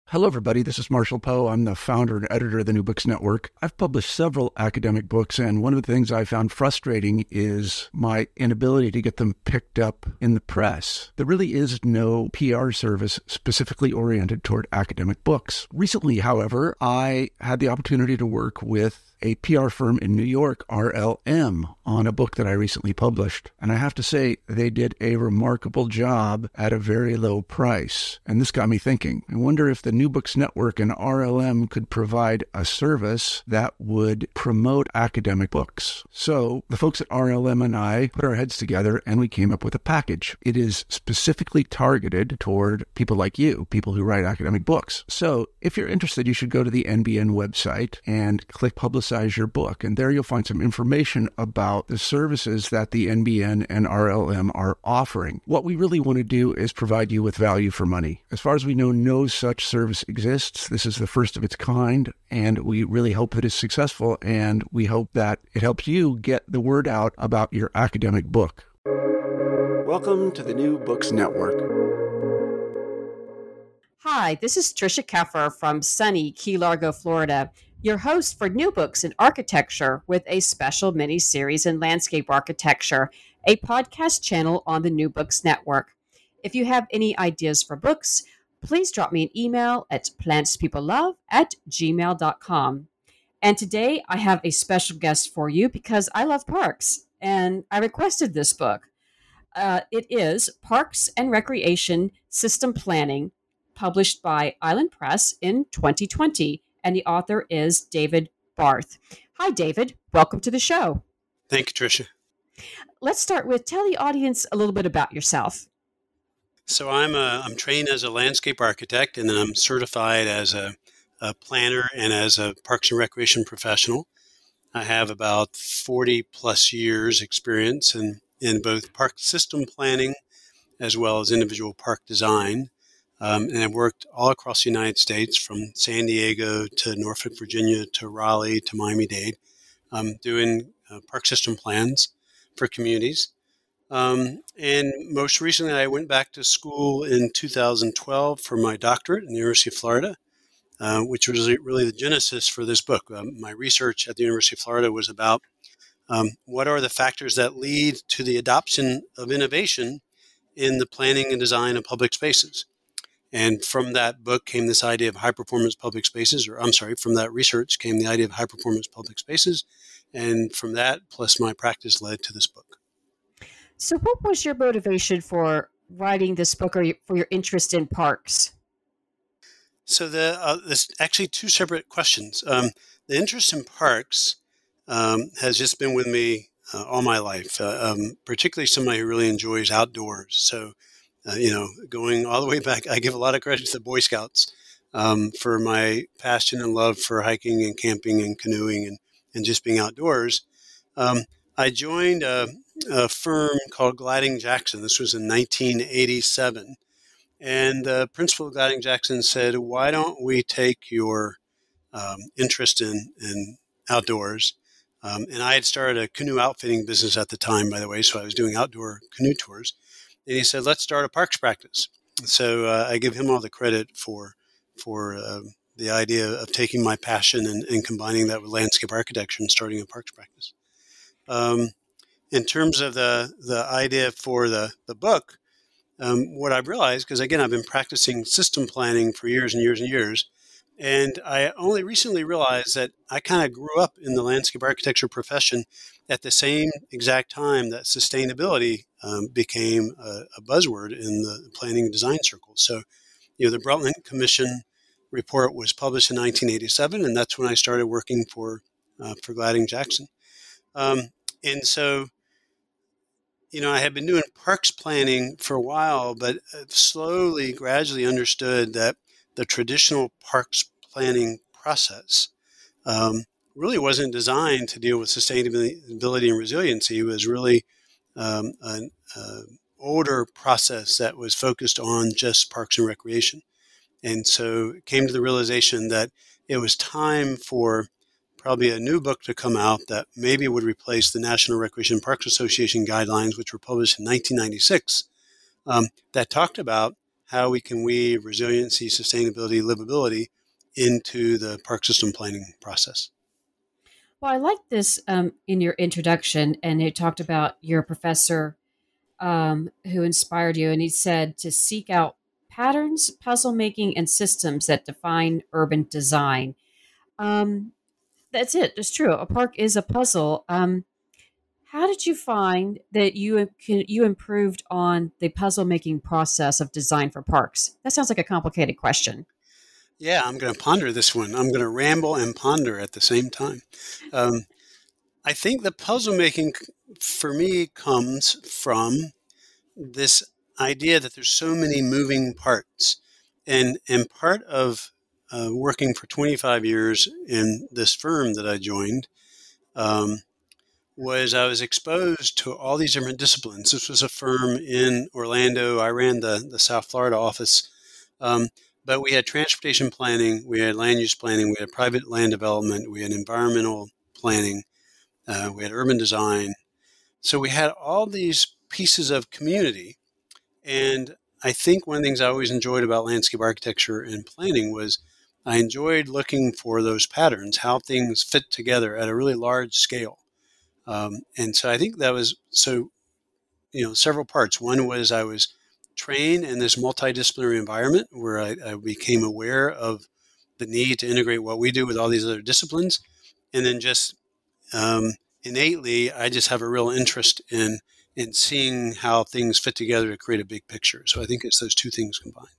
Hello, everybody. This is Marshall Poe. I'm the founder and editor of the New Books Network. I've published several academic books, and one of the things I found frustrating is my inability to get them picked up in the press. There really is no PR service specifically oriented toward academic books. Recently, however, I had the opportunity to work with a PR firm in New York, RLM, on a book that I recently published. And I have to say, they did a remarkable job at a very low price. And this got me thinking. I wonder if the New Books Network and RLM could provide a service that would promote academic books. So the folks at RLM and I put our heads together and we came up with a package. It is specifically targeted toward people like you, people who write academic books. So if you're interested, you should go to the NBN website and click Publicize Your Book. And there you'll find some information about the services that the NBN and RLM are offering. What we really want to do is provide you with value for money. As far as we know, no such service exists. This is the first of its kind, and we really hope that it's successful, and we hope that it helps you get the word out about your academic book. Welcome to the New Books Network. Hi, this is Tricia Keffer from sunny Key Largo, Florida, your host for New Books in Architecture with a special mini-series in landscape architecture, a podcast channel on the New Books Network. If you have any ideas for books, please drop me an email at plantspeoplelove@gmail.com. And today I have a special guest for you because I love parks, and I requested this book. It is Parks and Recreation System Planning, published by Island Press in 2020, and the author is David Barth. Hi, David. Welcome to the show. Thank you, Tricia. Let's start with tell the audience a little bit about yourself. So I'm trained as a landscape architect, and then I'm certified as a planner and as a Parks and Recreation professional. I have about 40 plus years experience in both park system planning as well as individual park design. And I've worked all across the United States, from San Diego to Norfolk, Virginia, to Raleigh, to Miami-Dade, doing park system plans for communities. And most recently, I went back to school in 2012 for my doctorate in the University of Florida, which was really the genesis for this book. My research at the University of Florida was about what are the factors that lead to the adoption of innovation in the planning and design of public spaces. And from that book came this idea of high-performance public spaces, from that research came the idea of high-performance public spaces. And from that, plus my practice, led to this book. So what was your motivation for writing this book, or for your interest in parks? So there's actually two separate questions. The interest in parks has just been with me all my life, particularly somebody who really enjoys outdoors. So going all the way back, I give a lot of credit to the Boy Scouts for my passion and love for hiking and camping and canoeing and just being outdoors. I joined a firm called Gladding Jackson. This was in 1987. And the principal of Gladding Jackson said, why don't we take your interest in outdoors? And I had started a canoe outfitting business at the time, by the way, so I was doing outdoor canoe tours. And he said, let's start a parks practice. So I give him all the credit for the idea of taking my passion and combining that with landscape architecture and starting a parks practice. In terms of the idea for the book, what I've realized, because again, I've been practicing system planning for years and years and years, and I only recently realized that I kind of grew up in the landscape architecture profession at the same exact time that sustainability became a buzzword in the planning and design circles. So, the Brundtland Commission report was published in 1987, and that's when I started working for Gladding Jackson. And so, I had been doing parks planning for a while, but slowly, gradually understood that the traditional parks planning process really wasn't designed to deal with sustainability and resiliency. It was really an older process that was focused on just parks and recreation. And so it came to the realization that it was time for probably a new book to come out that maybe would replace the National Recreation Parks Association guidelines, which were published in 1996, that talked about how we can weave resiliency, sustainability, livability into the park system planning process. Well, I like this in your introduction, and you talked about your professor who inspired you, and he said to seek out patterns, puzzle making, and systems that define urban design. Um, that's it. It's true. A park is a puzzle. How did you find that you improved on the puzzle making process of design for parks? That sounds like a complicated question. Yeah, I'm going to ponder this one. I'm going to ramble and ponder at the same time. Um, I think the puzzle making for me comes from this idea that there's so many moving parts. And part of working for 25 years in this firm that I joined um, was I was exposed to all these different disciplines. This was a firm in Orlando. I ran the South Florida office. Um, but we had transportation planning, we had land use planning, we had private land development, we had environmental planning, we had urban design. So we had all these pieces of community. And I think one of the things I always enjoyed about landscape architecture and planning was I enjoyed looking for those patterns, how things fit together at a really large scale. And so I think that was several parts. One was I was trained in this multidisciplinary environment where I became aware of the need to integrate what we do with all these other disciplines. And then just innately, I just have a real interest in seeing how things fit together to create a big picture. So I think it's those two things combined.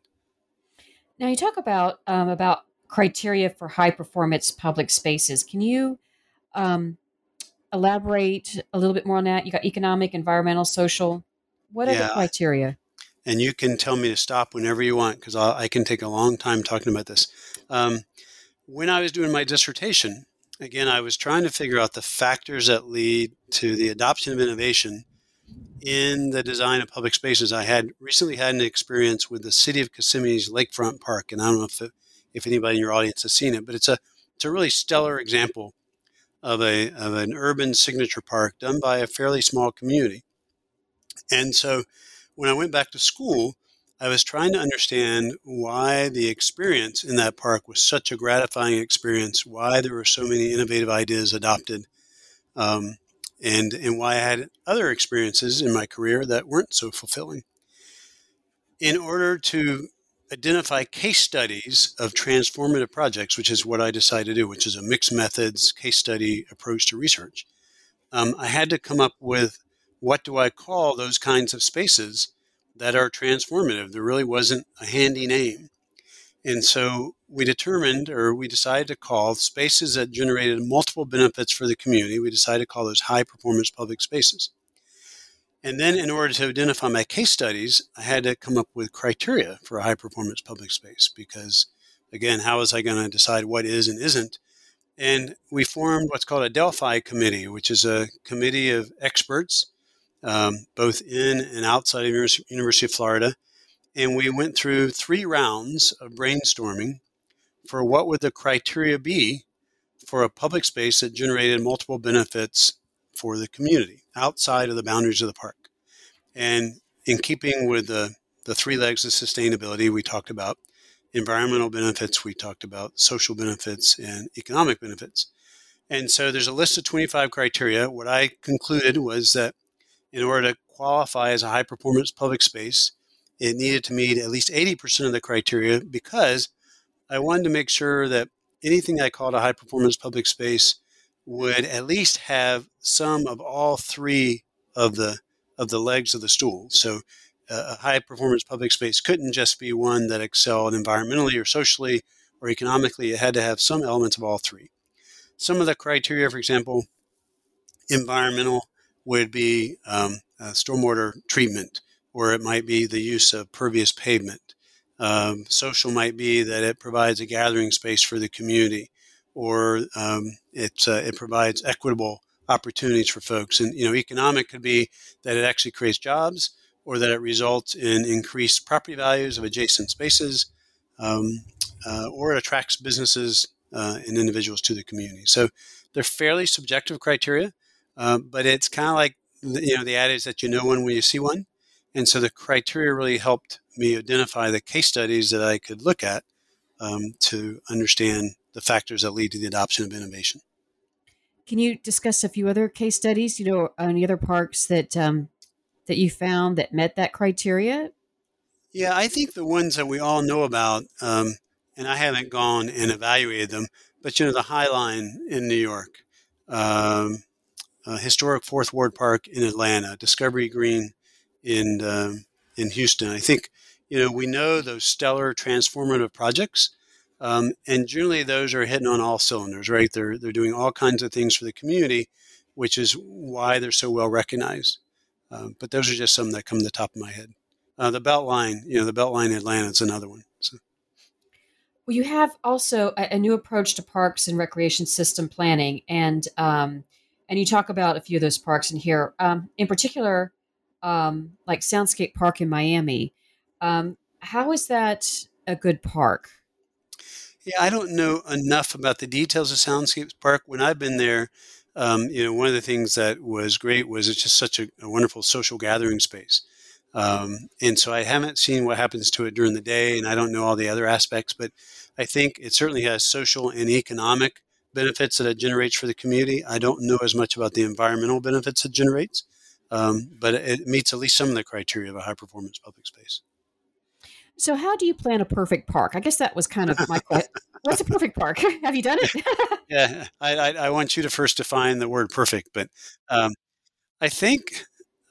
Now you talk about criteria for high performance public spaces. Can you um, elaborate a little bit more on that? You got economic, environmental, social. What are the Yeah. criteria? And you can tell me to stop whenever you want because I can take a long time talking about this. When I was doing my dissertation, again, I was trying to figure out the factors that lead to the adoption of innovation in the design of public spaces. I had recently had an experience with the city of Kissimmee's Lakefront Park, and I don't know if anybody in your audience has seen it, but it's a really stellar example of an urban signature park done by a fairly small community. And so when I went back to school, I was trying to understand why the experience in that park was such a gratifying experience, why there were so many innovative ideas adopted, um, and why I had other experiences in my career that weren't so fulfilling. In order to identify case studies of transformative projects, which is what I decided to do, which is a mixed methods case study approach to research, I had to come up with what do I call those kinds of spaces that are transformative. There really wasn't a handy name. And so we decided to call spaces that generated multiple benefits for the community, we decided to call those high performance public spaces. And then in order to identify my case studies, I had to come up with criteria for a high performance public space because, again, how was I going to decide what is and isn't? And we formed what's called a Delphi committee, which is a committee of experts, both in and outside of University of Florida. And we went through 3 rounds of brainstorming for what would the criteria be for a public space that generated multiple benefits for the community outside of the boundaries of the park. And in keeping with the 3 legs of sustainability, we talked about environmental benefits, we talked about social benefits and economic benefits. And so there's a list of 25 criteria. What I concluded was that in order to qualify as a high performance public space, it needed to meet at least 80% of the criteria because I wanted to make sure that anything I called a high performance public space would at least have some of all 3 of the legs of the stool. So a high performance public space couldn't just be one that excelled environmentally or socially or economically. It had to have some elements of all 3. Some of the criteria, for example, environmental would be stormwater treatment, or it might be the use of pervious pavement. Social might be that it provides a gathering space for the community, or it provides equitable opportunities for folks. And economic could be that it actually creates jobs, or that it results in increased property values of adjacent spaces, or it attracts businesses and individuals to the community. So they're fairly subjective criteria, but it's kind of like the adage that you know one when you see one. And so the criteria really helped me identify the case studies that I could look at to understand the factors that lead to the adoption of innovation. Can you discuss a few other case studies, any other parks that you found that met that criteria? Yeah, I think the ones that we all know about, and I haven't gone and evaluated them, but the High Line in New York, um, historic Fourth Ward Park in Atlanta, Discovery Green in Houston. I think we know those stellar transformative projects, and generally those are hitting on all cylinders, right? They're doing all kinds of things for the community, which is why they're so well recognized. But those are just some that come to the top of my head. The Beltline, the Beltline in Atlanta is another one. So. Well, you have also a new approach to parks and recreation system planning, and you talk about a few of those parks in here. In particular, like Soundscape Park in Miami. How is that a good park? Yeah, I don't know enough about the details of Soundscapes Park. When I've been there, one of the things that was great was it's just such a wonderful social gathering space. And so I haven't seen what happens to it during the day, and I don't know all the other aspects, but I think it certainly has social and economic benefits that it generates for the community. I don't know as much about the environmental benefits it generates, but it meets at least some of the criteria of a high performance public space. So, how do you plan a perfect park? I guess that was kind of my question. What's a perfect park? Have you done it? Yeah, I want you to first define the word perfect, but I think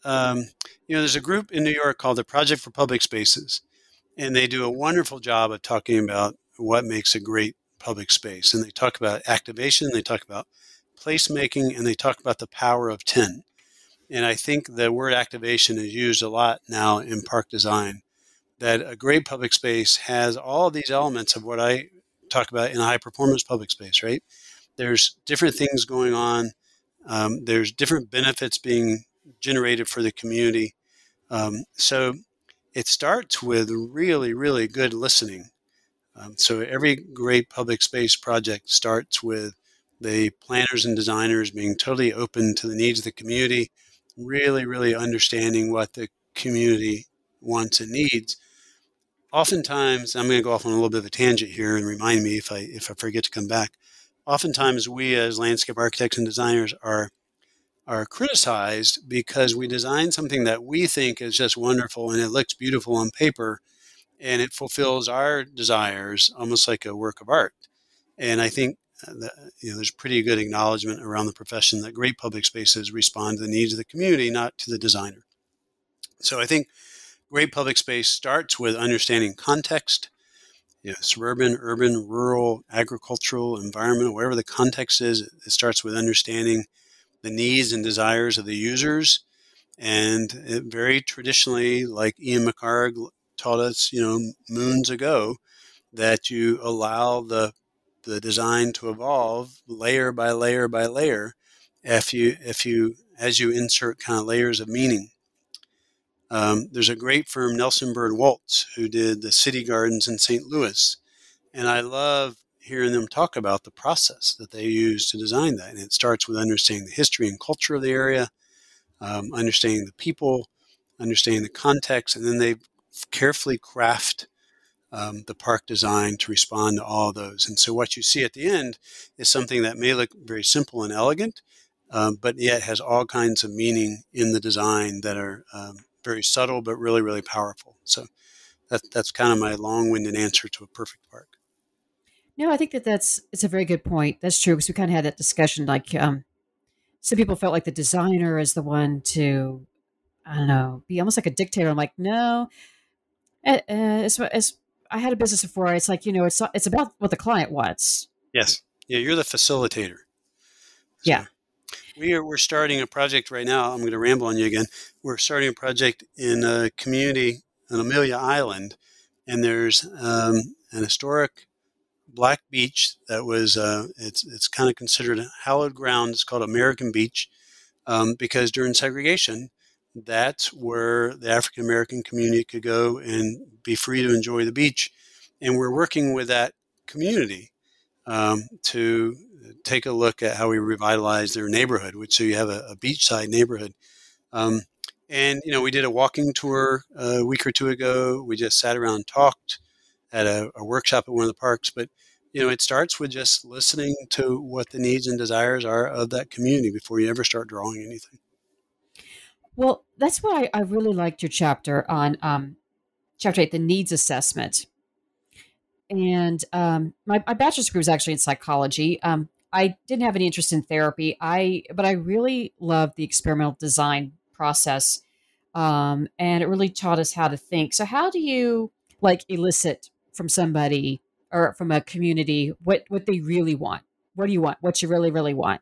there's a group in New York called the Project for Public Spaces, and they do a wonderful job of talking about what makes a great public space. And they talk about activation, they talk about placemaking, and they talk about the power of 10. And I think the word activation is used a lot now in park design, that a great public space has all these elements of what I talk about in a high performance public space, right? There's different things going on. There's different benefits being generated for the community. So it starts with really, really good listening. So every great public space project starts with the planners and designers being totally open to the needs of the community, really, really understanding what the community wants and needs. Oftentimes, I'm going to go off on a little bit of a tangent here and remind me if I forget to come back. Oftentimes, we as landscape architects and designers are criticized because we design something that we think is just wonderful and it looks beautiful on paper and it fulfills our desires almost like a work of art. And I think that, there's pretty good acknowledgement around the profession that great public spaces respond to the needs of the community, not to the designer. So I think great public space starts with understanding context, suburban, urban, rural, agricultural, environmental, whatever the context is. It starts with understanding the needs and desires of the users. And it very traditionally, like Ian McHarg taught us, moons ago, that you allow the design to evolve layer by layer by layer as you insert kind of layers of meaning. There's a great firm, Nelson Bird Waltz, who did the city gardens in St. Louis. And I love hearing them talk about the process that they use to design that. And it starts with understanding the history and culture of the area, understanding the people, understanding the context, and then they carefully craft the park design to respond to all of those. And so what you see at the end is something that may look very simple and elegant, but yet has all kinds of meaning in the design that are very subtle but really, really powerful. So that's kind of my long-winded answer to a perfect park. No, I think it's a very good point. That's true because we kind of had that discussion. Like some people felt like the designer is the one to, I don't know, be almost like a dictator. I'm like, no. As I had a business before, it's like it's about what the client wants. Yes, yeah, you're the facilitator. So yeah, we're starting a project right now. I'm going to ramble on you again. We're starting a project in a community on Amelia Island, and there's an historic black beach that was it's kind of considered hallowed ground. It's called American Beach because during segregation, that's where the African American community could go and be free to enjoy the beach. And we're working with that community to take a look at how we revitalize their neighborhood, so you have a beachside neighborhood. And, we did a walking tour a week or two ago. We just sat around and talked at a workshop at one of the parks. But, it starts with just listening to what the needs and desires are of that community before you ever start drawing anything. Well, that's why I really liked your chapter on chapter 8, the needs assessment. And my bachelor's degree was actually in psychology. I didn't have any interest in therapy. But I really loved the experimental design process, and it really taught us how to think. So, how do you elicit from somebody or from a community what they really want? What do you want? What you really, really want?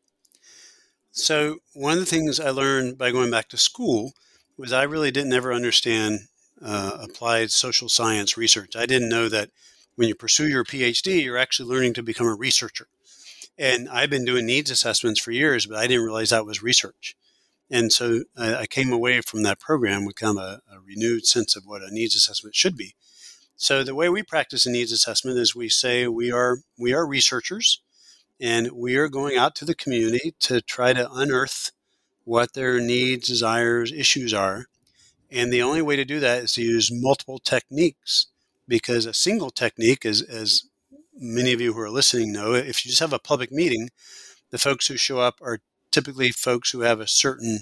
So one of the things I learned by going back to school was I really didn't ever understand applied social science research. I didn't know that when you pursue your PhD, you're actually learning to become a researcher. And I've been doing needs assessments for years, but I didn't realize that was research. And so I came away from that program with kind of a renewed sense of what a needs assessment should be. So the way we practice a needs assessment is we say we are researchers, and we are going out to the community to try to unearth what their needs, desires, issues are. And the only way to do that is to use multiple techniques, because a single technique, as many of you who are listening know, if you just have a public meeting, the folks who show up are typically folks who have a certain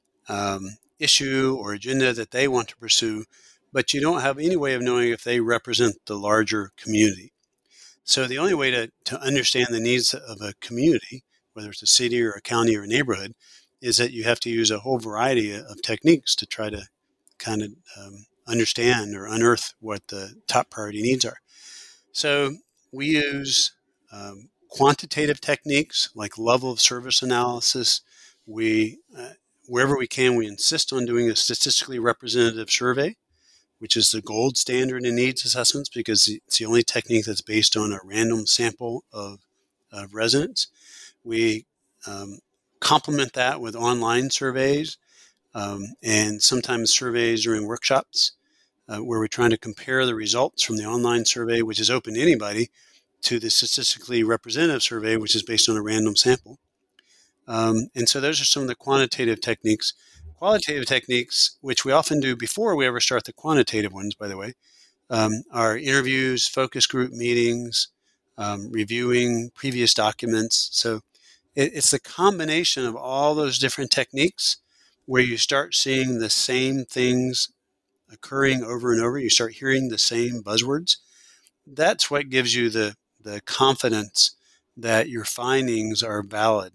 issue or agenda that they want to pursue, but you don't have any way of knowing if they represent the larger community. So the only way to understand the needs of a community, whether it's a city or a county or a neighborhood, is that you have to use a whole variety of techniques to try to kind of understand or unearth what the top priority needs are. So we use quantitative techniques like level of service analysis. We, wherever we can, we insist on doing a statistically representative survey, which is the gold standard in needs assessments because it's the only technique that's based on a random sample of residents. We complement that with online surveys and sometimes surveys during workshops where we're trying to compare the results from the online survey, which is open to anybody, to the statistically representative survey, which is based on a random sample. And so those are some of the quantitative techniques. Qualitative techniques, which we often do before we ever start the quantitative ones, by the way, are interviews, focus group meetings, reviewing previous documents. So it's the combination of all those different techniques where you start seeing the same things occurring over and over. You start hearing the same buzzwords. That's what gives you the confidence that your findings are valid.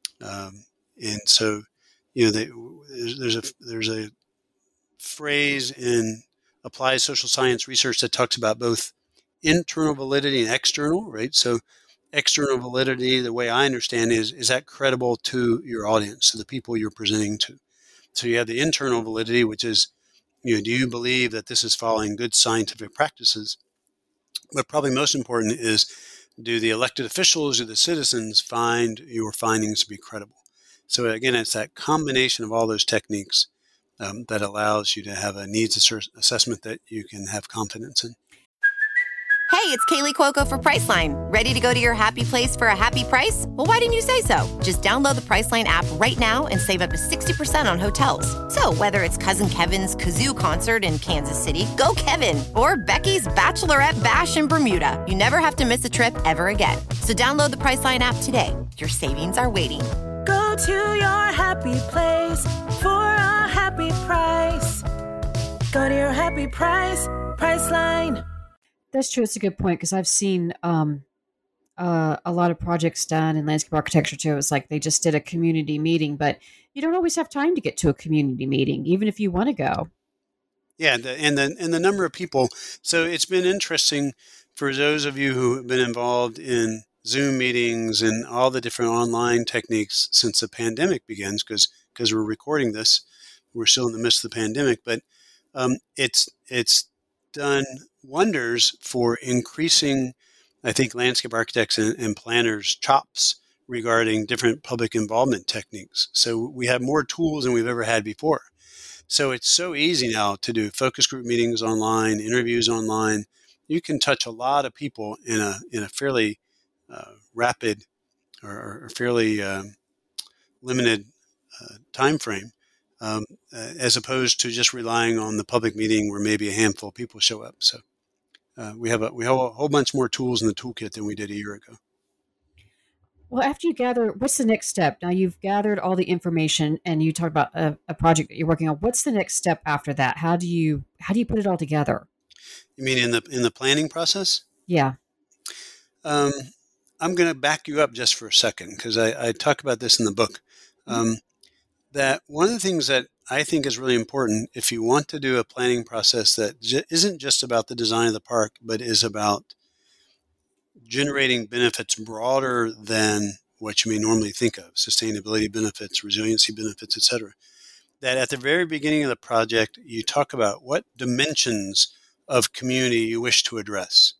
And so, there's a phrase in applied social science research that talks about both internal validity and external, right? So external validity, the way I understand is that credible to your audience, to the people you're presenting to? So you have the internal validity, which is, do you believe that this is following good scientific practices? But probably most important is, do the elected officials or the citizens find your findings to be credible? So again, it's that combination of all those techniques that allows you to have a needs assessment that you can have confidence in. Hey, it's Kaylee Cuoco for Priceline. Ready to go to your happy place for a happy price? Well, why didn't you say so? Just download the Priceline app right now and save up to 60% on hotels. So whether it's Cousin Kevin's Kazoo Concert in Kansas City, go Kevin, or Becky's Bachelorette Bash in Bermuda, you never have to miss a trip ever again. So download the Priceline app today. Your savings are waiting. Go to your happy place for a happy price. Go to your happy price, Priceline. That's true. It's a good point because I've seen a lot of projects done in landscape architecture too. It's like they just did a community meeting, but you don't always have time to get to a community meeting, even if you want to go. Yeah, and the number of people. So it's been interesting for those of you who have been involved in Zoom meetings and all the different online techniques since the pandemic begins, because we're recording this, we're still in the midst of the pandemic, but it's done wonders for increasing, I think, landscape architects and planners' chops regarding different public involvement techniques. So we have more tools than we've ever had before. So it's so easy now to do focus group meetings online, interviews online. You can touch a lot of people in a fairly rapid or fairly limited time frame. as opposed to just relying on the public meeting where maybe a handful of people show up. So we have a whole bunch more tools in the toolkit than we did a year ago. Well, after you gather, what's the next step? Now you've gathered all the information and you talked about a project that you're working on. What's the next step after that? How do you put it all together? You mean in the planning process? Yeah. I'm going to back you up just for a second because I talk about this in the book. That one of the things that I think is really important if you want to do a planning process that isn't just about the design of the park, but is about generating benefits broader than what you may normally think of, sustainability benefits, resiliency benefits, et cetera, that at the very beginning of the project, you talk about what dimensions of community you wish to address.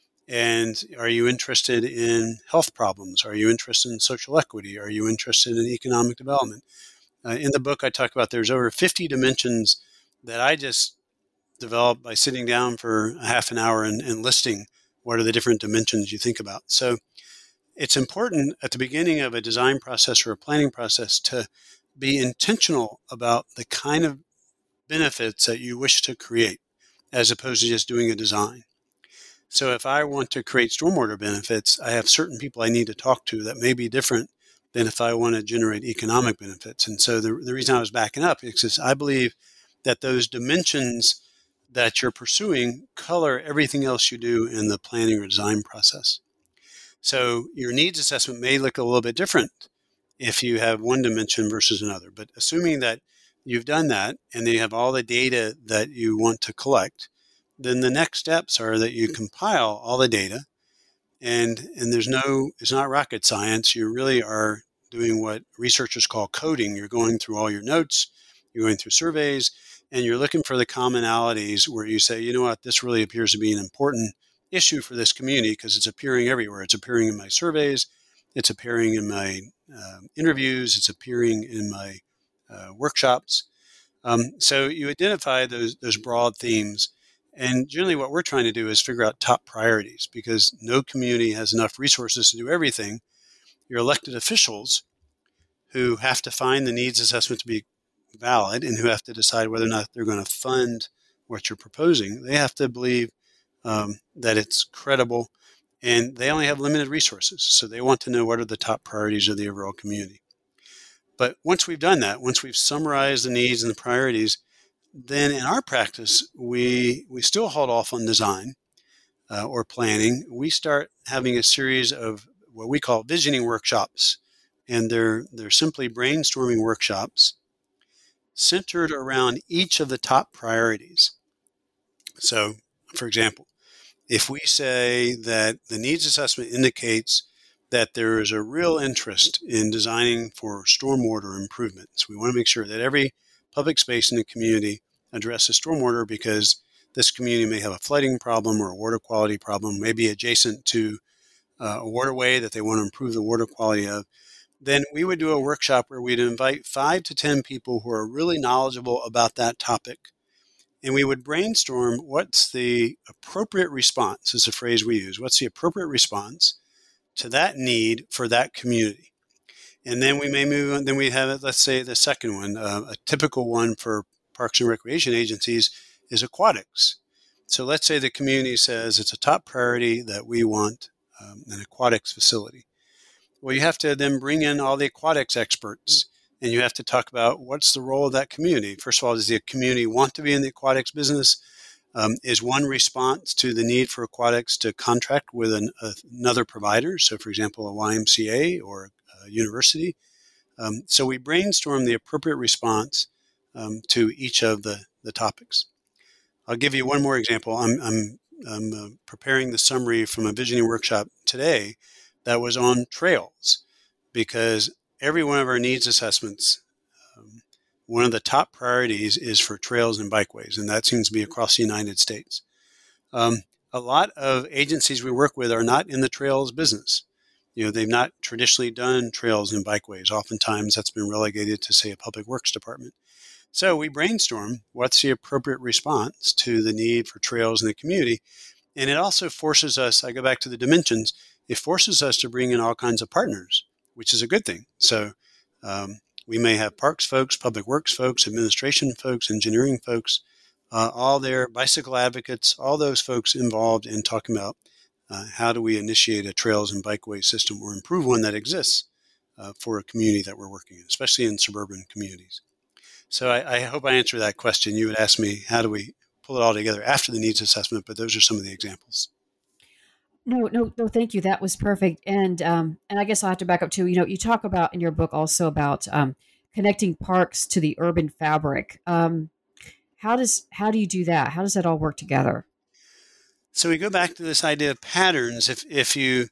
And are you interested in health problems? Are you interested in social equity? Are you interested in economic development? In the book, I talk about there's over 50 dimensions that I just developed by sitting down for a half an hour and listing what are the different dimensions you think about. So it's important at the beginning of a design process or a planning process to be intentional about the kind of benefits that you wish to create as opposed to just doing a design. So if I want to create stormwater benefits, I have certain people I need to talk to that may be different than if I want to generate economic benefits. And so the reason I was backing up is because I believe that those dimensions that you're pursuing color everything else you do in the planning or design process. So your needs assessment may look a little bit different if you have one dimension versus another. But assuming that you've done that and you have all the data that you want to collect, then the next steps are that you compile all the data. And it's not rocket science. You really are doing what researchers call coding. You're going through all your notes, you're going through surveys, and you're looking for the commonalities where you say, you know what, this really appears to be an important issue for this community because it's appearing everywhere. It's appearing in my surveys, it's appearing in my interviews, it's appearing in my workshops. So you identify those broad themes. And generally what we're trying to do is figure out top priorities because no community has enough resources to do everything. Your elected officials who have to find the needs assessment to be valid and who have to decide whether or not they're going to fund what you're proposing, they have to believe that it's credible and they only have limited resources. So they want to know what are the top priorities of the overall community. But once we've done that, once we've summarized the needs and the priorities, then in our practice, we still hold off on design or planning. We start having a series of what we call visioning workshops. And they're simply brainstorming workshops centered around each of the top priorities. So, for example, if we say that the needs assessment indicates that there is a real interest in designing for stormwater improvements, we want to make sure that every public space in the community addresses stormwater because this community may have a flooding problem or a water quality problem, maybe adjacent to a waterway that they want to improve the water quality of. Then we would do a workshop where we'd invite 5 to 10 people who are really knowledgeable about that topic. And we would brainstorm what's the appropriate response, is a phrase we use. What's the appropriate response to that need for that community? And then we may move on. Then we have, let's say, the second one. A typical one for parks and recreation agencies is aquatics. So let's say the community says it's a top priority that we want an aquatics facility. Well, you have to then bring in all the aquatics experts and you have to talk about what's the role of that community. First of all, does the community want to be in the aquatics business? Is one response to the need for aquatics to contract with another provider? So, for example, a YMCA or a university. So we brainstorm the appropriate response to each of the topics. I'll give you one more example. I'm preparing the summary from a visioning workshop today that was on trails, because every one of our needs assessments, one of the top priorities is for trails and bikeways, and that seems to be across the United States. A lot of agencies we work with are not in the trails business. They've not traditionally done trails and bikeways. Oftentimes that's been relegated to, say, a public works department. So we brainstorm what's the appropriate response to the need for trails in the community. And it also forces us, I go back to the dimensions, it forces us to bring in all kinds of partners, which is a good thing. So we may have parks folks, public works folks, administration folks, engineering folks, all their bicycle advocates, all those folks involved in talking about how do we initiate a trails and bikeway system or improve one that exists for a community that we're working in, especially in suburban communities. So I hope I answered that question. You would ask me, how do we pull it all together after the needs assessment? But those are some of the examples. No, thank you. That was perfect. And I guess I'll have to back up too. You talk about in your book also about connecting parks to the urban fabric. How do you do that? How does that all work together? So we go back to this idea of patterns. If you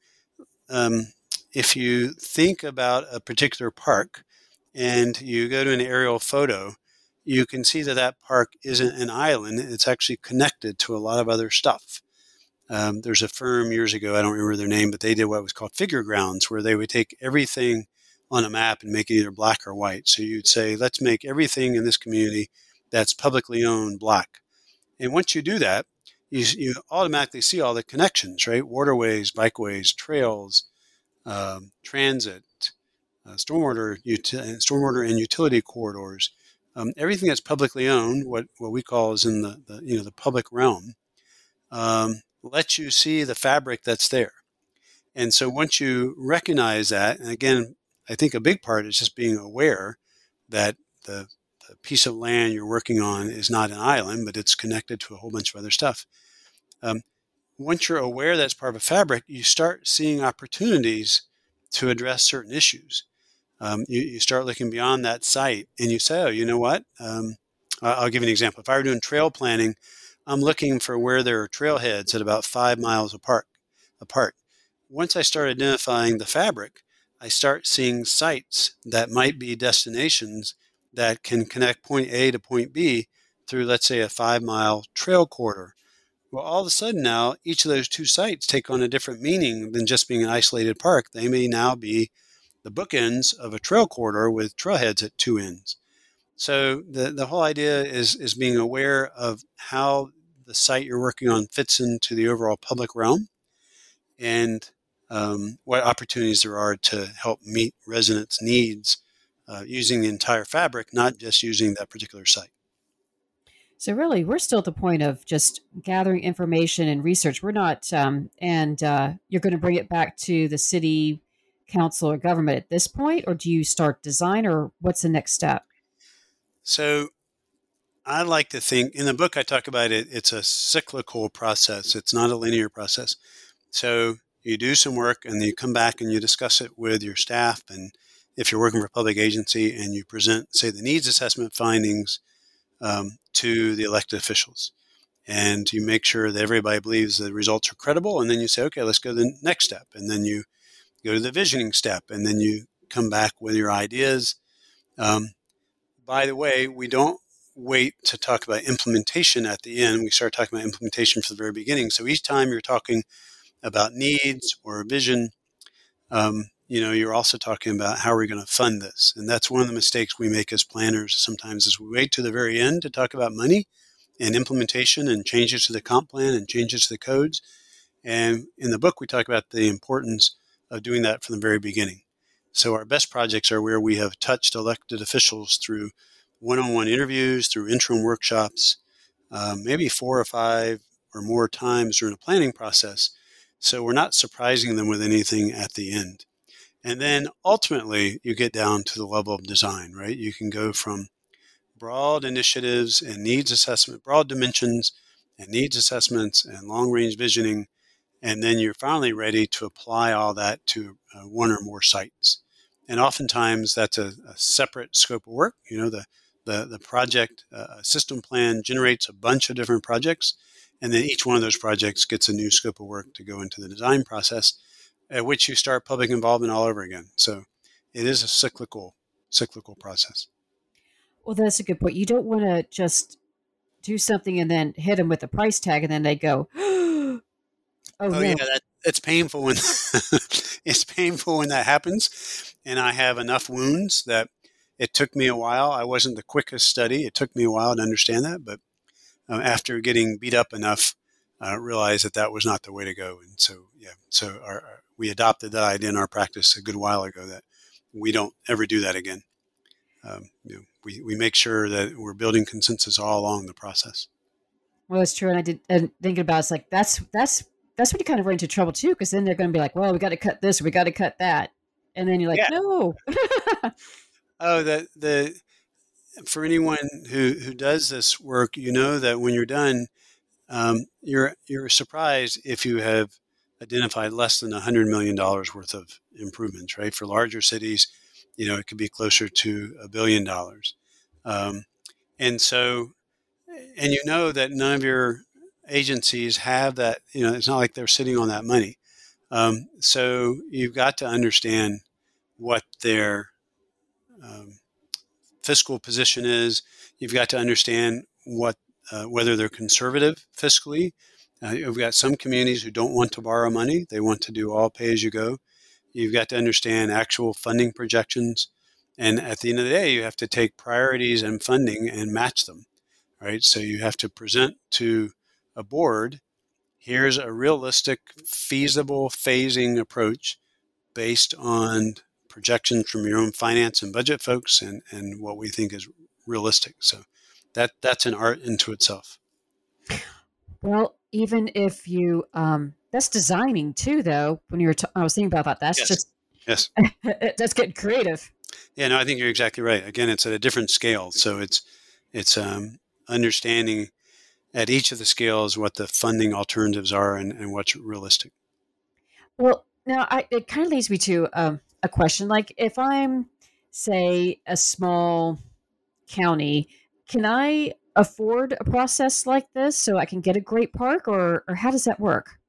think about a particular park and you go to an aerial photo, you can see that park isn't an island. It's actually connected to a lot of other stuff. There's a firm years ago, I don't remember their name, but they did what was called figure grounds, where they would take everything on a map and make it either black or white. So you'd say, let's make everything in this community that's publicly owned black. And once you do that, you automatically see all the connections, right? Waterways, bikeways, trails, transit, stormwater and utility corridors. Everything that's publicly owned, what we call is in the public realm, lets you see the fabric that's there. And so once you recognize that, and again, I think a big part is just being aware that the piece of land you're working on is not an island, but it's connected to a whole bunch of other stuff. Once you're aware that's part of a fabric, you start seeing opportunities to address certain issues. You start looking beyond that site and you say, oh, you know what? I'll give you an example. If I were doing trail planning, I'm looking for where there are trailheads at about 5 miles apart. Once I start identifying the fabric, I start seeing sites that might be destinations that can connect point A to point B through, let's say, a 5-mile trail corridor. Well, all of a sudden now, each of those two sites take on a different meaning than just being an isolated park. They may now be the bookends of a trail corridor with trailheads at two ends. So the whole idea is being aware of how the site you're working on fits into the overall public realm and what opportunities there are to help meet residents' needs using the entire fabric, not just using that particular site. So really, we're still at the point of just gathering information and research. We're not, and you're going to bring it back to the city council or government at this point, or do you start design, or what's the next step? So I like to think, in the book I talk about it, it's a cyclical process. It's not a linear process. So you do some work and then you come back and you discuss it with your staff. And if you're working for a public agency and you present, say, the needs assessment findings to the elected officials, and you make sure that everybody believes the results are credible, and then you say, okay, let's go to the next step, and then you go to the visioning step, and then you come back with your ideas. By the way, we don't wait to talk about implementation at the end. We start talking about implementation from the very beginning. So each time you're talking about needs or vision, you're also talking about how are we going to fund this. And that's one of the mistakes we make as planners sometimes is we wait to the very end to talk about money and implementation and changes to the comp plan and changes to the codes. And in the book, we talk about the importance of doing that from the very beginning. So our best projects are where we have touched elected officials through one-on-one interviews, through interim workshops, maybe 4 or 5 or more times during the planning process. So we're not surprising them with anything at the end. And then ultimately, you get down to the level of design, right? You can go from broad initiatives and needs assessment, broad dimensions and needs assessments and long-range visioning, and then you're finally ready to apply all that to one or more sites. And oftentimes, that's a separate scope of work. The project system plan generates a bunch of different projects, and then each one of those projects gets a new scope of work to go into the design process, at which you start public involvement all over again. So it is a cyclical process. Well, that's a good point. You don't want to just do something and then hit them with a price tag, and then they go, "Oh no." Yeah, it's painful when it's painful when that happens. And I have enough wounds that it took me a while. I wasn't the quickest study. It took me a while to understand that, but after getting beat up enough, I realized that was not the way to go. And so, we adopted that idea in our practice a good while ago that we don't ever do that again. we make sure that we're building consensus all along the process. Well, that's true. And thinking about it's like that's when you kind of run into trouble too, because then they're going to be like, well, we got to cut this, we got to cut that, and then you're like, no. Oh, for anyone who does this work, that when you're done, you're surprised if you have identified less than $100 million worth of improvements, right? For larger cities, it could be closer to $1 billion. And so, and that none of your agencies have that, it's not like they're sitting on that money. So you've got to understand what their fiscal position is. You've got to understand whether they're conservative fiscally. You've got some communities who don't want to borrow money. They want to do all pay as you go. You've got to understand actual funding projections. And at the end of the day, you have to take priorities and funding and match them, right? So you have to present to a board, here's a realistic, feasible phasing approach based on projections from your own finance and budget folks and what we think is realistic. So that's an art into itself. Well, even if you, that's designing too, though, when I was thinking about that, that's yes. That's getting creative. Yeah, no, I think you're exactly right. Again, it's at a different scale. So it's understanding at each of the scales what the funding alternatives are and what's realistic. Well, now it kind of leads me to a question. Like if I'm, say, a small county, can I afford a process like this so I can get a great park, or how does that work?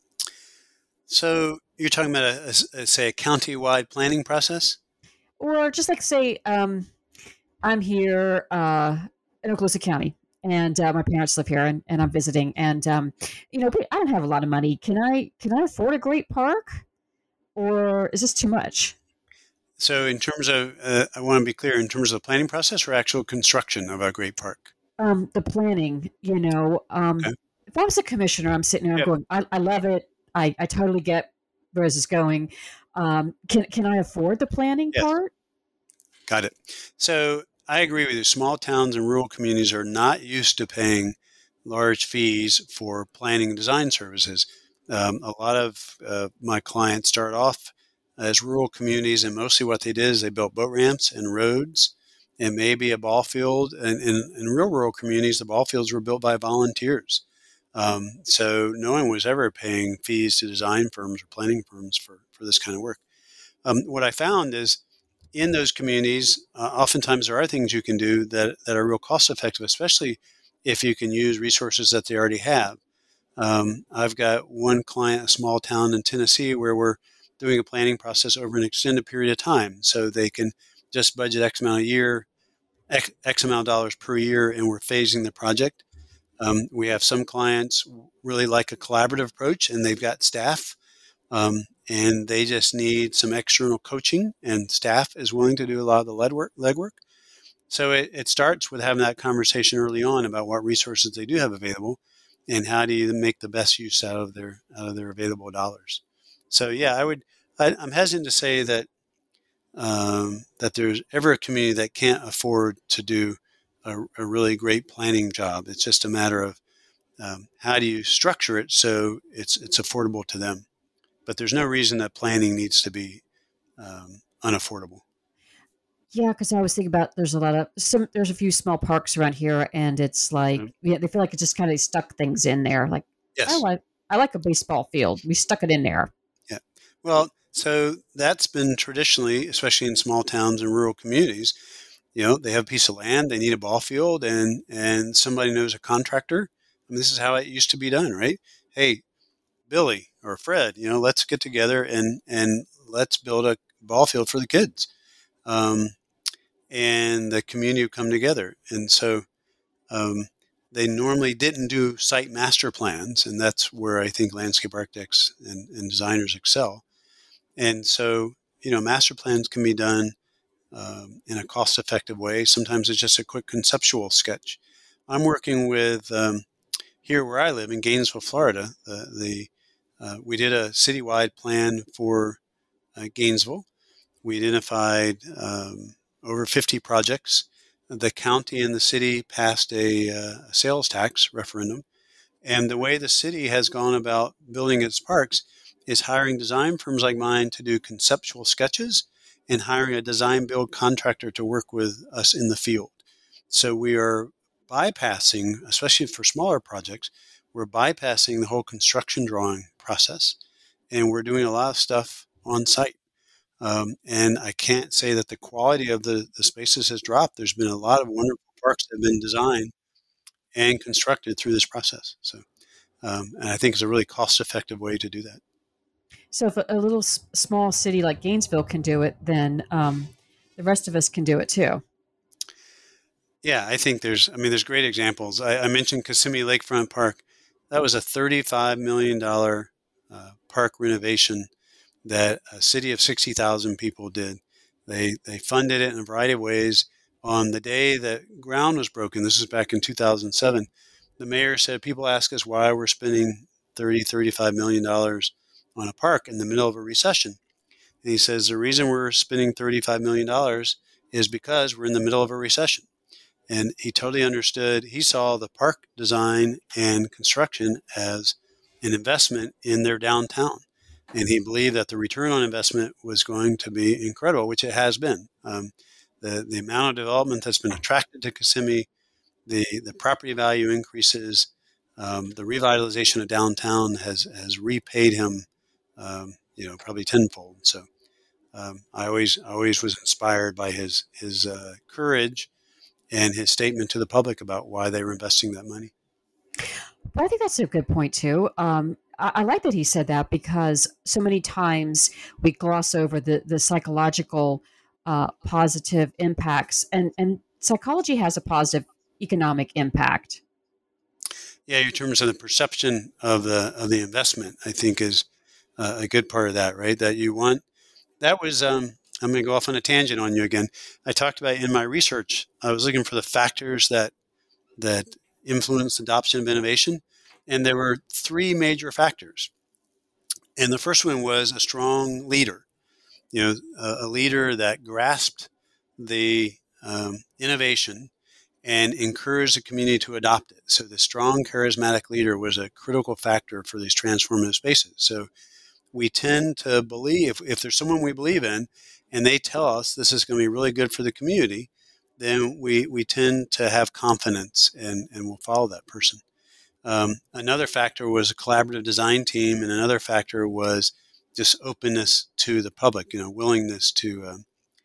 So you're talking about a county-wide planning process? Or just like say, I'm here in Okaloosa County, and my parents live here, and I'm visiting, and but I don't have a lot of money. Can I afford a great park, or is this too much? So in terms of, I want to be clear, in terms of the planning process or actual construction of a great park? The planning, Okay. If I was a commissioner, I'm sitting there going, I love it. I totally get where this is going. Can I afford the planning part? Got it. So I agree with you. Small towns and rural communities are not used to paying large fees for planning and design services. A lot of my clients start off as rural communities, and mostly what they did is they built boat ramps and roads and maybe a ball field. And in real rural communities, the ball fields were built by volunteers. So no one was ever paying fees to design firms or planning firms for this kind of work. What I found is in those communities, oftentimes there are things you can do that are real cost effective, especially if you can use resources that they already have. I've got one client, a small town in Tennessee, where we're doing a planning process over an extended period of time. So they can just budget X amount of dollars per year, and we're phasing the project. We have some clients really like a collaborative approach, and they've got staff, and they just need some external coaching, and staff is willing to do a lot of the legwork. So it starts with having that conversation early on about what resources they do have available, and how do you make the best use out of their available dollars. So yeah, I'm hesitant to say that that there's ever a community that can't afford to do a really great planning job. It's just a matter of how do you structure it so it's affordable to them. But there's no reason that planning needs to be unaffordable. Yeah, because I was thinking about there's a few small parks around here, and it's like they feel like it just kind of stuck things in there. Like yes. I like a baseball field. We stuck it in there. Yeah. Well, so that's been traditionally, especially in small towns and rural communities, they have a piece of land, they need a ball field, and somebody knows a contractor. I mean, this is how it used to be done, right? Hey, Billy or Fred, let's get together and let's build a ball field for the kids. And the community would come together. And so they normally didn't do site master plans, and that's where I think landscape architects and designers excel. And so, master plans can be done in a cost-effective way. Sometimes it's just a quick conceptual sketch. I'm working with, here where I live in Gainesville, Florida, we did a citywide plan for Gainesville. We identified over 50 projects. The county and the city passed a sales tax referendum. And the way the city has gone about building its parks is hiring design firms like mine to do conceptual sketches and hiring a design build contractor to work with us in the field. So we are bypassing, especially for smaller projects, we're bypassing the whole construction drawing process, and we're doing a lot of stuff on site. And I can't say that the quality of the spaces has dropped. There's been a lot of wonderful parks that have been designed and constructed through this process. So, and I think it's a really cost-effective way to do that. So if a little small city like Gainesville can do it, then the rest of us can do it too. Yeah, I think there's great examples. I mentioned Kissimmee Lakefront Park. That was a $35 million park renovation that a city of 60,000 people did. They funded it in a variety of ways. On the day that ground was broken, this was back in 2007, the mayor said, people ask us why we're spending $35 million on a park in the middle of a recession. And he says, the reason we're spending $35 million is because we're in the middle of a recession. And he totally understood. He saw the park design and construction as an investment in their downtown. And he believed that the return on investment was going to be incredible, which it has been. The amount of development that's been attracted to Kissimmee, the property value increases, the revitalization of downtown has repaid him, probably tenfold. So I always was inspired by his courage and his statement to the public about why they were investing that money. Well, I think that's a good point too. I like that he said that, because so many times we gloss over the psychological positive impacts, and psychology has a positive economic impact. Yeah, in terms of the perception of the investment, I think is a good part of that, right? That you want. That was. I'm going to go off on a tangent on you again. I talked about in my research, I was looking for the factors that influence adoption of innovation, and there were three major factors. And the first one was a strong leader, a leader that grasped the innovation and encouraged the community to adopt it. So the strong, charismatic leader was a critical factor for these transformative spaces. So we tend to believe, if there's someone we believe in and they tell us this is going to be really good for the community, then we tend to have confidence and we'll follow that person. Another factor was a collaborative design team, and another factor was just openness to the public, willingness to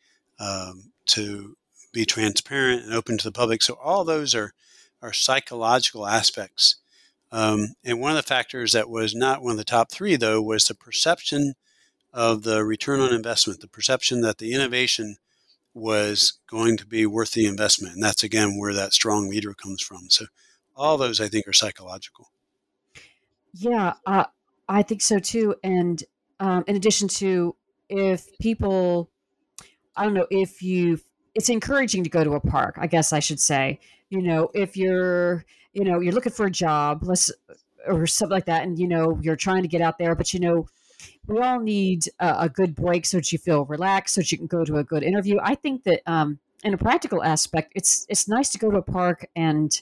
be transparent and open to the public. So all those are psychological aspects. And one of the factors that was not one of the top three, though, was the perception of the return on investment, the perception that the innovation was going to be worth the investment. And that's, again, where that strong leader comes from. So all those, I think, are psychological. Yeah, I think so, too. And in addition to, if people, I don't know, it's encouraging to go to a park, I guess I should say. If you're looking for a job, or something like that, and, you're trying to get out there, but, we all need a good break so that you feel relaxed, so that you can go to a good interview. I think that in a practical aspect, it's nice to go to a park and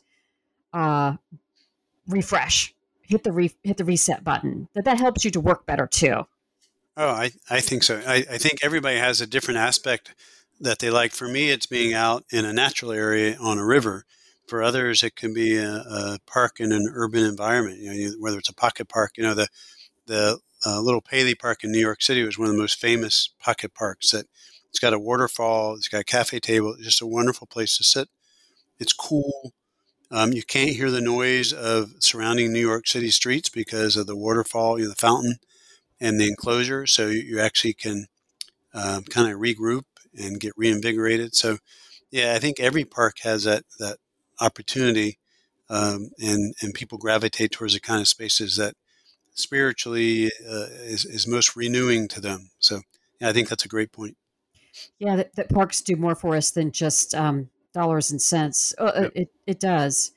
refresh, hit the reset button. That helps you to work better too. Oh, I think so. I think everybody has a different aspect that they like. For me, it's being out in a natural area on a river. For others, it can be a park in an urban environment. Whether it's a pocket park. The Little Paley Park in New York City was one of the most famous pocket parks. That it's got a waterfall, it's got a cafe table. It's just a wonderful place to sit. It's cool. You can't hear the noise of surrounding New York City streets because of the waterfall, the fountain, and the enclosure. So you actually can kind of regroup and get reinvigorated. So, yeah, I think every park has that opportunity, and people gravitate towards the kind of spaces that spiritually is most renewing to them. So, yeah, I think that's a great point. Yeah, that parks do more for us than just dollars and cents. Yep. It does.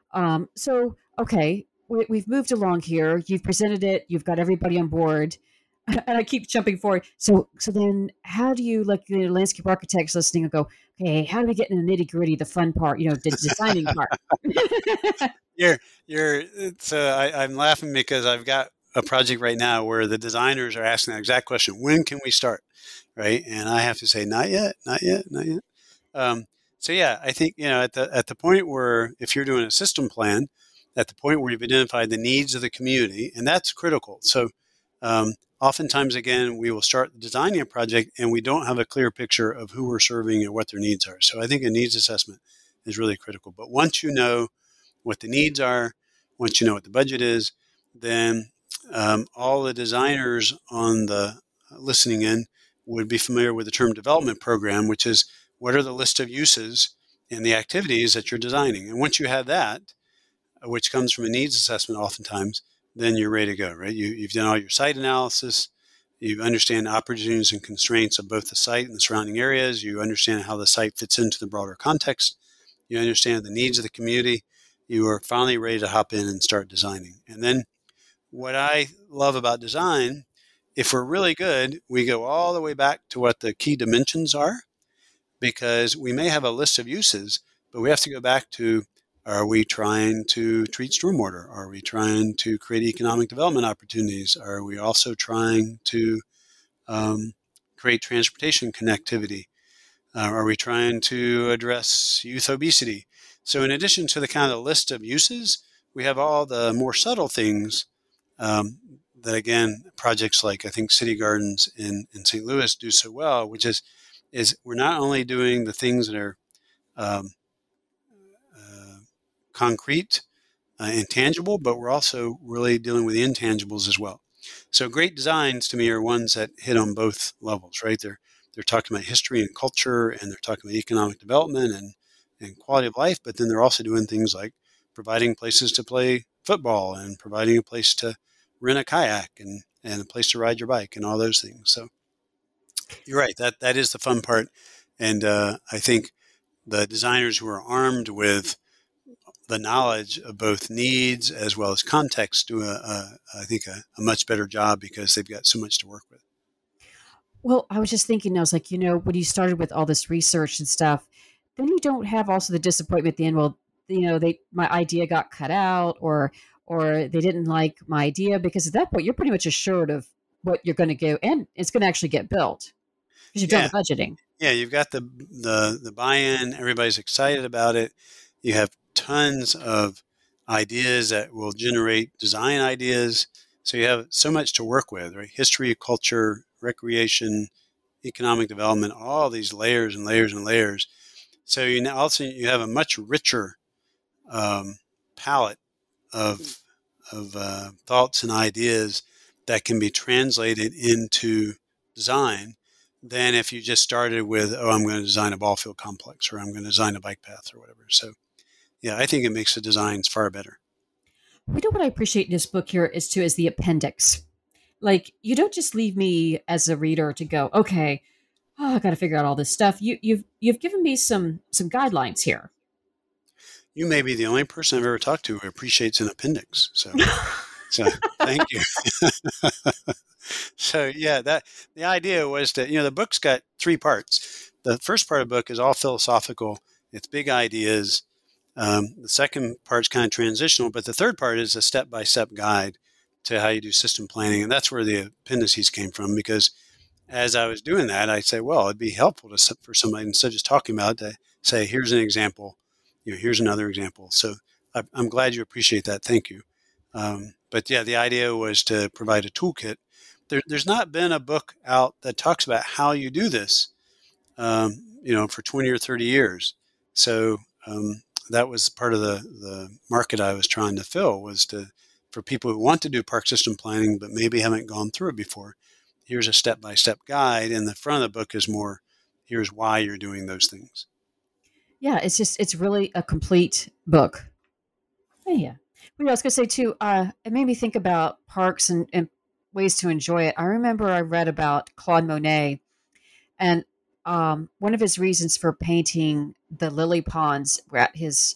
So, okay, we've moved along here. You've presented it. You've got everybody on board. And I keep jumping forward. So then how do you, like, the landscape architects listening and go, okay, how do we get in the nitty gritty, the fun part, the designing part? You're, I'm laughing because I've got a project right now where the designers are asking that exact question: when can we start? Right, and I have to say, not yet, not yet, not yet. So yeah, I think at the point where, if you're doing a system plan, at the point where you've identified the needs of the community, and that's critical. So oftentimes, again, we will start designing a project and we don't have a clear picture of who we're serving and what their needs are. So I think a needs assessment is really critical. But once you know what the needs are, once you know what the budget is, then all the designers on the listening in would be familiar with the term development program, which is what are the list of uses and the activities that you're designing. And once you have that, which comes from a needs assessment oftentimes, then you're ready to go, right? You've done all your site analysis. You understand the opportunities and constraints of both the site and the surrounding areas. You understand how the site fits into the broader context. You understand the needs of the community. You are finally ready to hop in and start designing. And then what I love about design, if we're really good, we go all the way back to what the key dimensions are, because we may have a list of uses, but we have to go back to, are we trying to treat stormwater? Are we trying to create economic development opportunities? Are we also trying to create transportation connectivity? Are we trying to address youth obesity? So in addition to the kind of list of uses, we have all the more subtle things that, again, projects like, I think, City Gardens in St. Louis do so well, which is we're not only doing the things that are concrete and tangible, but we're also really dealing with the intangibles as well. So great designs to me are ones that hit on both levels, right? They're talking about history and culture, and they're talking about economic development and quality of life, but then they're also doing things like providing places to play football and providing a place to rent a kayak and a place to ride your bike and all those things. So you're right, that is the fun part. And I think the designers who are armed with the knowledge of both needs as well as context do I think a much better job, because they've got so much to work with. Well, I was just thinking, I was like, when you started with all this research and stuff, then you don't have also the disappointment at the end. Well, my idea got cut out, or they didn't like my idea, because at that point you're pretty much assured of what you're going to go, and it's going to actually get built because you've done the budgeting. Yeah, you've got the buy-in. Everybody's excited about it. You have tons of ideas that will generate design ideas. So you have so much to work with, right? History, culture, recreation, economic development, all these layers and layers and layers. So you have a much richer palette of thoughts and ideas that can be translated into design than if you just started with, I'm going to design a ball field complex, or I'm going to design a bike path, or whatever. So yeah, I think it makes the designs far better. What I appreciate in this book here is the appendix. Like, you don't just leave me as a reader to go, okay, I got to figure out all this stuff. You've given me some guidelines here. You may be the only person I've ever talked to who appreciates an appendix. So thank you. So yeah, the idea was that, the book's got 3 parts. The first part of the book is all philosophical. It's big ideas. The second part's kind of transitional, but the third part is a step-by-step guide to how you do system planning. And that's where the appendices came from, because as I was doing that, I say, well, it'd be helpful for somebody, instead of just talking about it, to say, here's an example, here's another example. So I'm glad you appreciate that. Thank you. But yeah, the idea was to provide a toolkit. There's not been a book out that talks about how you do this, for 20 or 30 years. So that was part of the market I was trying to fill, was for people who want to do park system planning but maybe haven't gone through it before. Here's a step-by-step guide, and the front of the book is more, here's why you're doing those things. Yeah, it's really a complete book. Yeah. Well, I was going to say too, it made me think about parks and ways to enjoy it. I remember I read about Claude Monet, and one of his reasons for painting the lily ponds at his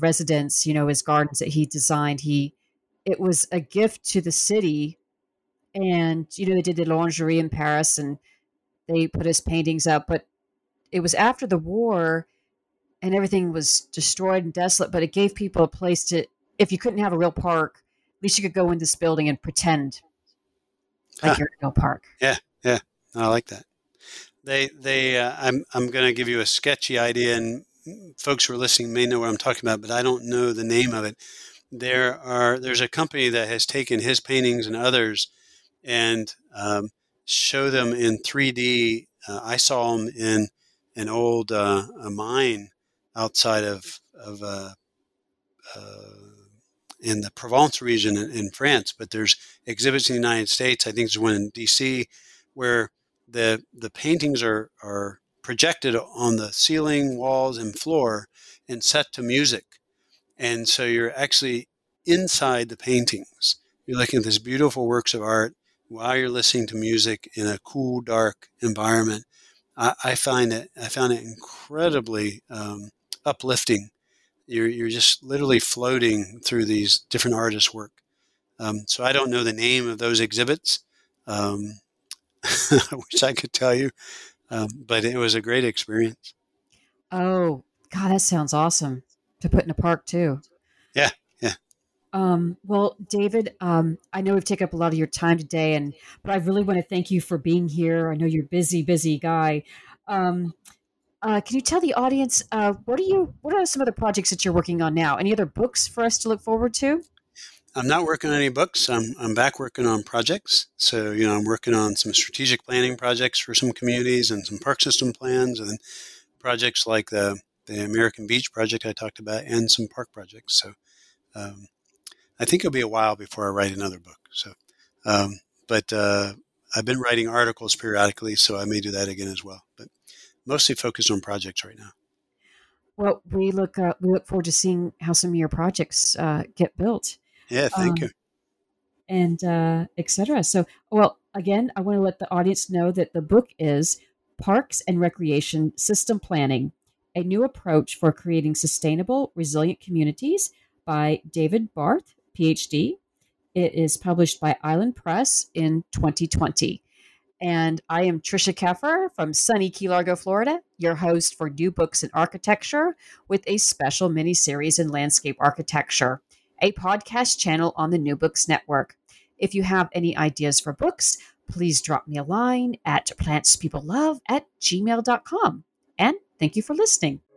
residence, his gardens that he designed, it was a gift to the city And, they did the lingerie in Paris and they put his paintings up. But it was after the war and everything was destroyed and desolate. But it gave people a place to, if you couldn't have a real park, at least you could go in this building and pretend like you're in a real park. Yeah. I like that. I'm going to give you a sketchy idea, and folks who are listening may know what I'm talking about, but I don't know the name of it. There's a company that has taken his paintings and others and show them in 3D. I saw them in an old a mine outside of in the Provence region in France, but there's exhibits in the United States. I think there's one in DC where the paintings are projected on the ceiling, walls, and floor and set to music. And so you're actually inside the paintings. You're looking at these beautiful works of art while you're listening to music in a cool, dark environment. I found it incredibly uplifting. You're just literally floating through these different artists' work. So I don't know the name of those exhibits. I wish I could tell you, but it was a great experience. Oh, God, that sounds awesome to put in a park too. Yeah. Well, David, I know we've taken up a lot of your time today, but I really want to thank you for being here. I know you're a busy guy. Can you tell the audience what are some of the projects that you're working on now? Any other books for us to look forward to? I'm not working on any books. I'm back working on projects. So, I'm working on some strategic planning projects for some communities and some park system plans, and then projects like the American Beach project I talked about, and some park projects. So, I think it'll be a while before I write another book. So, but I've been writing articles periodically, so I may do that again as well. But mostly focused on projects right now. Well, we look forward to seeing how some of your projects get built. Yeah, thank you. And et cetera. So, well, again, I want to let the audience know that the book is Parks and Recreation System Planning, a New Approach for Creating Sustainable, Resilient Communities by David Barth, PhD. It is published by Island Press in 2020. And I am Tricia Keffer from sunny Key Largo, Florida, your host for New Books in Architecture with a special mini-series in landscape architecture, a podcast channel on the New Books Network. If you have any ideas for books, please drop me a line at plantspeoplelove@gmail.com. And thank you for listening.